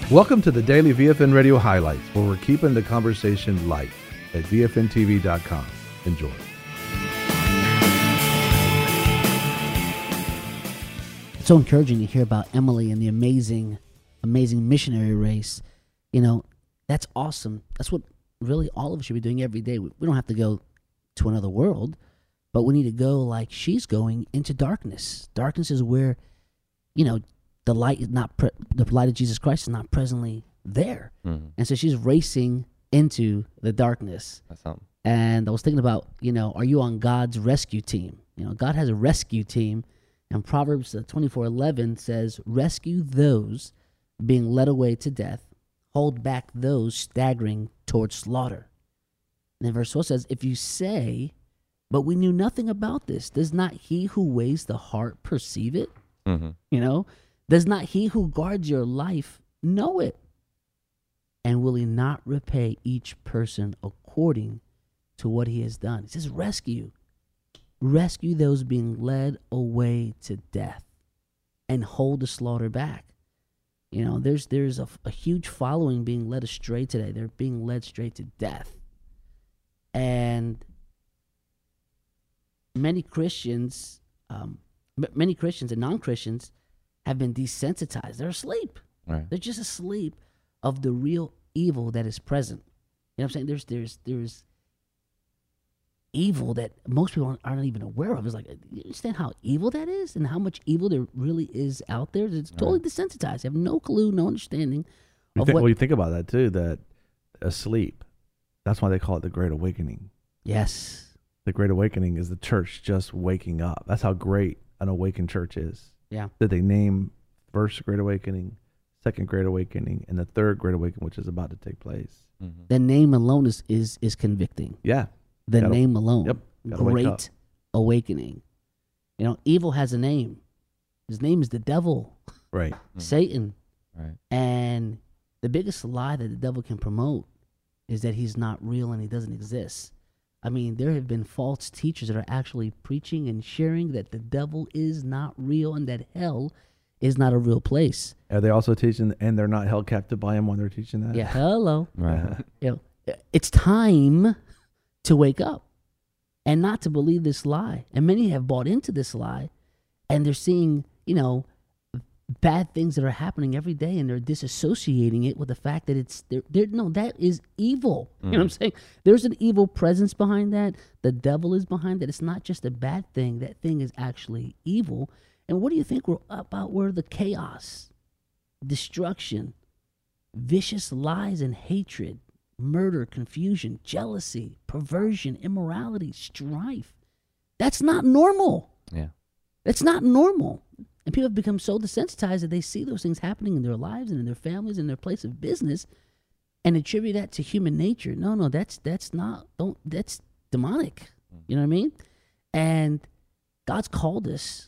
Welcome to the Daily VFN Radio Highlights, where we're keeping the conversation light at VFNTV.com. Enjoy. It's so encouraging to hear about Emily and the amazing missionary race. You know, that's awesome. That's what really all of us should be doing every day. We don't have to go to another world, but we need to go like she's going into darkness. Darkness is where, you know, the light is not the light of Jesus Christ is not presently there. Mm-hmm. And so she's racing into the darkness. That's something. And I was thinking about, you know, are you on God's rescue team? You know, God has a rescue team. And Proverbs 24:11 says, rescue those being led away to death, hold back those staggering towards slaughter. And then verse 4 says, if you say, but we knew nothing about this, does not he who weighs the heart perceive it? Mm-hmm. You know, does not he who guards your life know it? And will he not repay each person according to what he has done? He says, rescue those being led away to death and hold the slaughter back. You know, there's a huge following being led astray today. They're being led straight to death. And many Christians and non-Christians have been desensitized. They're asleep. Right. They're just asleep of the real evil that is present. You know what I'm saying? There's evil that most people aren't even aware of. It's like, you understand how evil that is and how much evil there really is out there? It's totally desensitized. You have no clue, no understanding of what... Well, you think about that too, that asleep, that's why they call it the Great Awakening. Yes. The Great Awakening is the church just waking up. That's how great an awakened church is. Yeah. That they name first Great Awakening, second Great Awakening, and the third Great Awakening, which is about to take place. Mm-hmm. The name alone is convicting. Yeah. The name alone. Yep. Great Awakening. You know, evil has a name. His name is the devil. Right. Satan. Right. And the biggest lie that the devil can promote is that he's not real and he doesn't exist. I mean, there have been false teachers that are actually preaching and sharing that the devil is not real and that hell is not a real place. Are they also teaching, and they're not held captive by him when they're teaching that? Yeah, hello. Right. You know, it's time to wake up and not to believe this lie. And many have bought into this lie, and they're seeing, you know, bad things that are happening every day, and they're disassociating it with the fact that it's no, that is evil. You know what I'm saying? There's an evil presence behind that. The devil is behind that. It's not just a bad thing. That thing is actually evil. And what do you think we're about? Where the chaos, destruction, vicious lies and hatred, murder, confusion, jealousy, perversion, immorality, strife. That's not normal. Yeah. That's not normal. And people have become so desensitized that they see those things happening in their lives and in their families and their place of business and attribute that to human nature. No, that's demonic. You know what I mean? And God's called us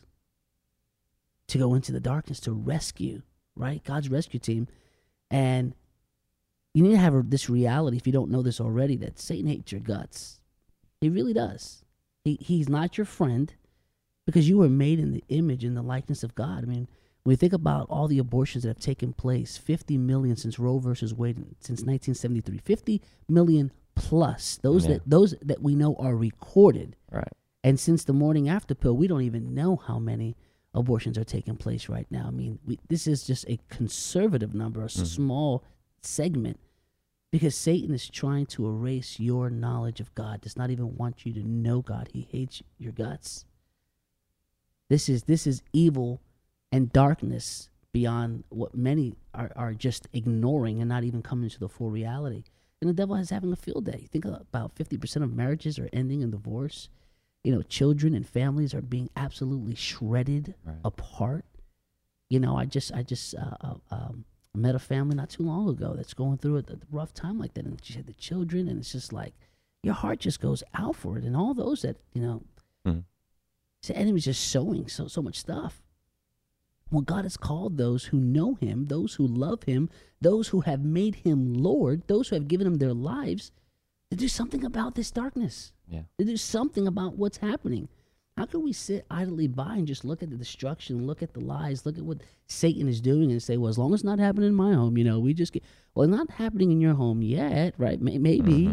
to go into the darkness to rescue, right? God's rescue team. And you need to have this reality, if you don't know this already, that Satan hates your guts. He really does. He's not your friend because you were made in the image and the likeness of God. I mean, when you think about all the abortions that have taken place, 50 million since Roe versus Wade, since 1973, 50 million plus, those that we know are recorded. Right. And since the morning after pill, we don't even know how many abortions are taking place right now. I mean, this is just a conservative number, a small segment, because Satan is trying to erase your knowledge of God, does not even want you to know God. He hates your guts. This is evil and darkness beyond what many are just ignoring and not even coming to the full reality. And the devil is having a field day. Think about 50% of marriages are ending in divorce. You know, children and families are being absolutely shredded apart. You know, I just met a family not too long ago that's going through a rough time like that, and she had the children, and it's just like your heart just goes out for it, and all those that, you know, the enemy's just sowing so much stuff. Well, God has called those who know him, those who love him, those who have made him Lord, those who have given him their lives, to do something about this darkness. Yeah. To do something about what's happening. How can we sit idly by and just look at the destruction, look at the lies, look at what Satan is doing, and say, well, as long as it's not happening in my home, we just get, well, it's not happening in your home yet, right? Maybe,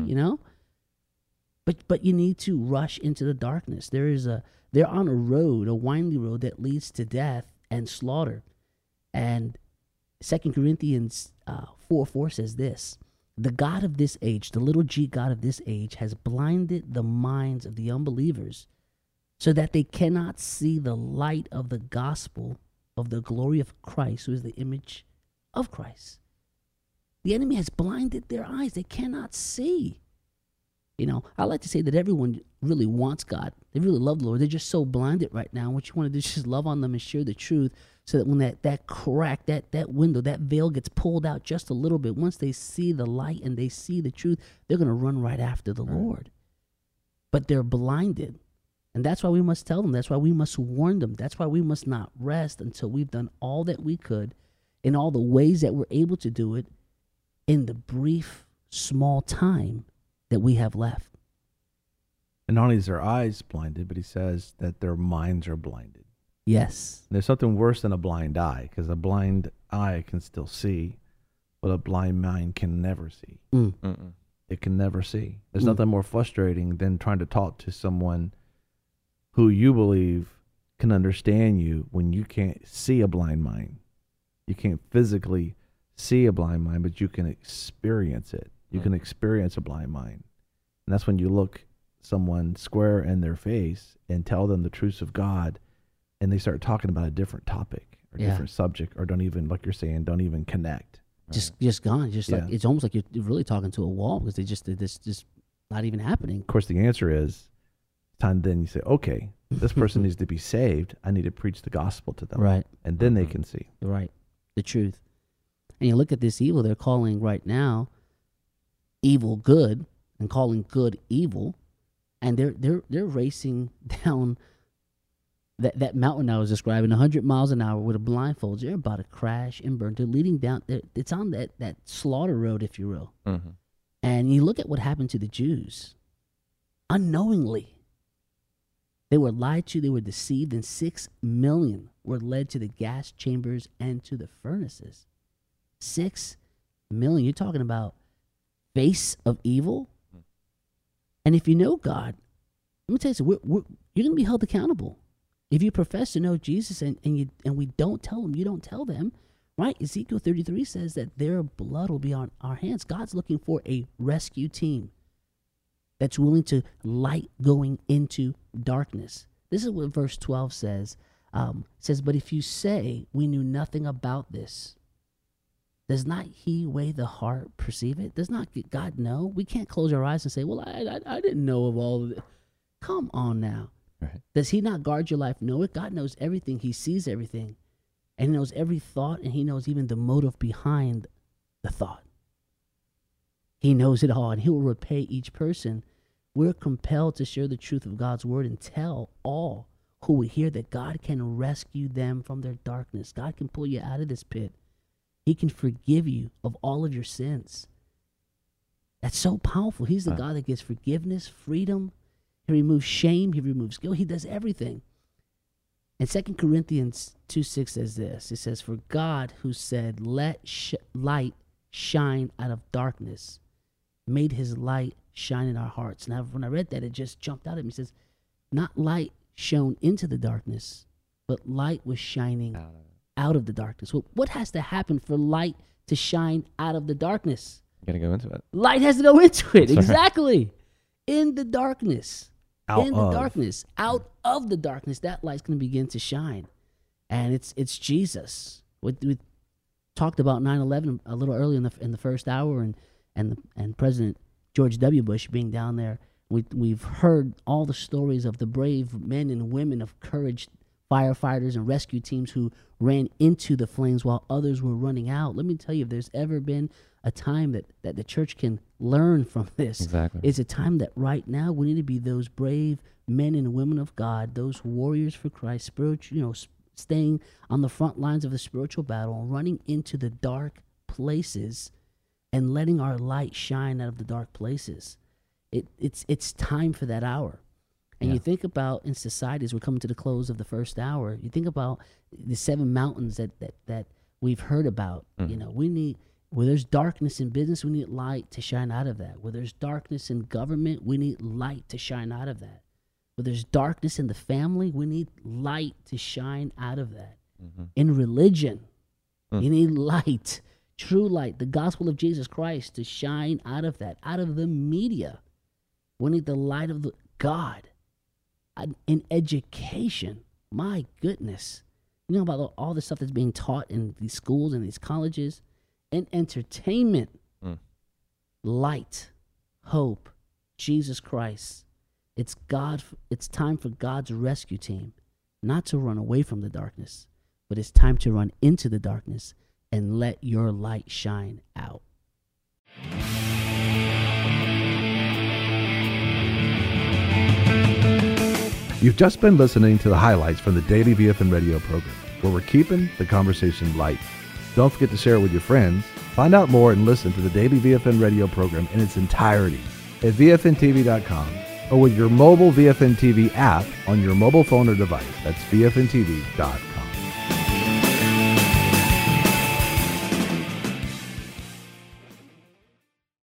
But you need to rush into the darkness. They're on a road, a winding road that leads to death and slaughter. And 2 Corinthians 4:4 says this: the God of this age, the little g God of this age, has blinded the minds of the unbelievers so that they cannot see the light of the gospel of the glory of Christ, who is the image of Christ. The enemy has blinded their eyes. They cannot see. I like to say that everyone really wants God. They really love the Lord. They're just so blinded right now. What you want to do is just love on them and share the truth so that when that crack, that window, that veil gets pulled out just a little bit, once they see the light and they see the truth, they're going to run right after the Lord. But they're blinded. And that's why we must tell them. That's why we must warn them. That's why we must not rest until we've done all that we could in all the ways that we're able to do it in the brief, small time that we have left. And not only is their eyes blinded, but he says that their minds are blinded. Yes. And there's something worse than a blind eye, because a blind eye can still see, but a blind mind can never see. It can never see. There's nothing more frustrating than trying to talk to someone who you believe can understand you when you can't see a blind mind. You can't physically see a blind mind, but you can experience it. You can experience a blind mind. And that's when you look someone square in their face and tell them the truths of God, and they start talking about a different topic or different subject, or don't even, like you're saying, don't even connect. Just gone. Like it's almost like you're really talking to a wall, because this just not even happening. Of course, the answer is time. Then you say, okay, this person needs to be saved. I need to preach the gospel to them. Right. And then they can see. Right. The truth. And you look at this evil they're calling right now evil good and calling good evil, and they're racing down that mountain I was describing 100 miles an hour with a blindfold. They're about to crash and burn. They're leading down. It's on that slaughter road, if you will. And you look at what happened to the Jews. Unknowingly, they were lied to, they were deceived, and 6 million were led to the gas chambers and to the furnaces. 6 million. You're talking about face of evil. And if you know God, let me tell you something, you're going to be held accountable. If you profess to know Jesus and we don't tell them, you don't tell them, right? Ezekiel 33 says that their blood will be on our hands. God's looking for a rescue team that's willing to light going into darkness. This is what verse 12 says. But if you say, we knew nothing about this, does not he weigh the heart perceive it? Does not God know? We can't close our eyes and say, well, I didn't know of all of it. Come on now. Right. Does he not guard your life? Know it. God knows everything. He sees everything. And he knows every thought, and he knows even the motive behind the thought. He knows it all, and he will repay each person. We're compelled to share the truth of God's word and tell all who will hear that God can rescue them from their darkness. God can pull you out of this pit. He can forgive you of all of your sins. That's so powerful. He's the God that gives forgiveness, freedom. He removes shame. He removes guilt. He does everything. And 2 Corinthians 2:6 says this. It says, for God who said, let light shine out of darkness, made his light shine in our hearts. Now, when I read that, it just jumped out at me. It says, not light shone into the darkness, but light was shining out of the darkness. Well, what has to happen for light to shine out of the darkness? You got to go into it. Light has to go into it. That's exactly. Right. In the darkness. Out of the darkness, that light's going to begin to shine. And it's Jesus. We talked about 9/11 a little early in the first hour, and President George W. Bush being down there. We've heard all the stories of the brave men and women of courage, firefighters and rescue teams who ran into the flames while others were running out. Let me tell you, if there's ever been a time that the church can learn from this, exactly, it's a time that right now we need to be those brave men and women of God, those warriors for Christ, spiritual, staying on the front lines of the spiritual battle, running into the dark places and letting our light shine out of the dark places. It's time for that hour. And you think about in societies, we're coming to the close of the first hour. You think about the 7 mountains that we've heard about. You know, we need, where there's darkness in business, we need light to shine out of that. Where there's darkness in government, we need light to shine out of that. Where there's darkness in the family, we need light to shine out of that. In religion, you need light, true light, the gospel of Jesus Christ to shine out of that. Out of the media, we need the light of God. In education, my goodness. You know about all the stuff that's being taught in these schools and these colleges. In entertainment, light, hope, Jesus Christ. It's God. It's time for God's rescue team, not to run away from the darkness, but it's time to run into the darkness and let your light shine out. You've just been listening to the highlights from the Daily VFN radio program, where we're keeping the conversation light. Don't forget to share it with your friends. Find out more and listen to the Daily VFN radio program in its entirety at VFNTV.com or with your mobile VFN TV app on your mobile phone or device. That's VFNTV.com.